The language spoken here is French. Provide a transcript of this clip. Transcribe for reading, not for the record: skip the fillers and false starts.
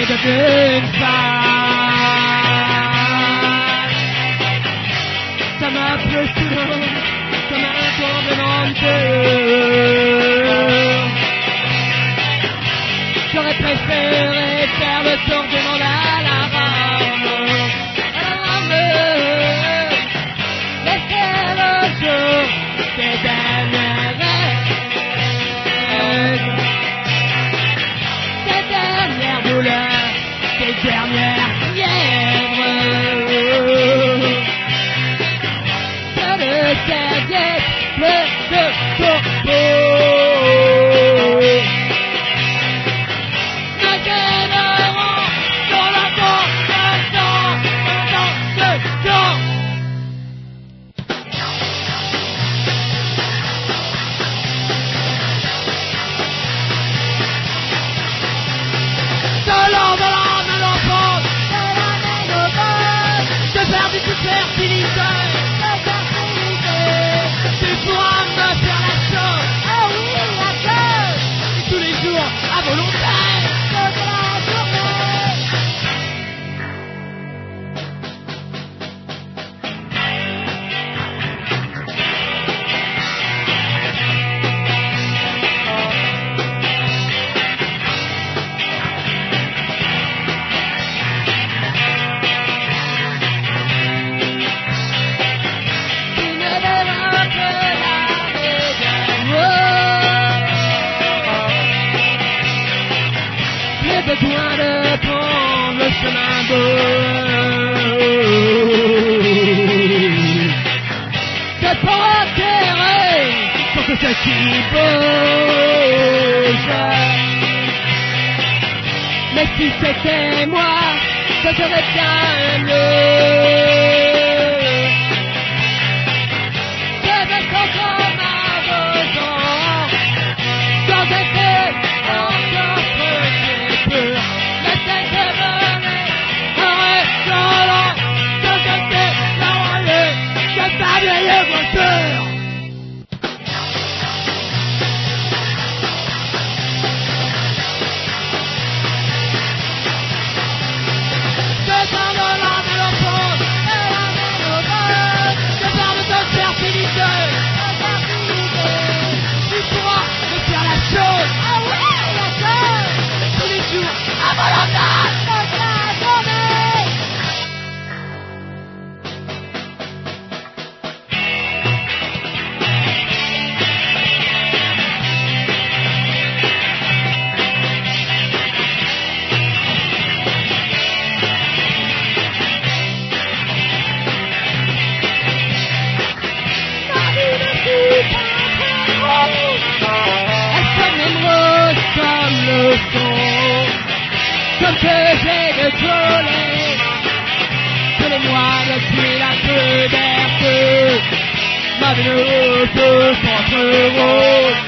est devenue une femme. Ça m'a plu soudain, comme un tournement de cœur. J'aurais préféré faire le tour du monde à la rame. Laisser le jour des dernières rêves, des dernières douleurs, des dernières fièvres. Sur le serviette plein de corbeaux. Besoin de prendre le chemin de protéger pour que ce qui bouge. Mais si c'était moi, ça serait bien mieux. Je vais contre ma besoin quand j'étais encore petit. Comme que j'ai de coller, tous les mois depuis la puberté, ma vie ne se centre rose.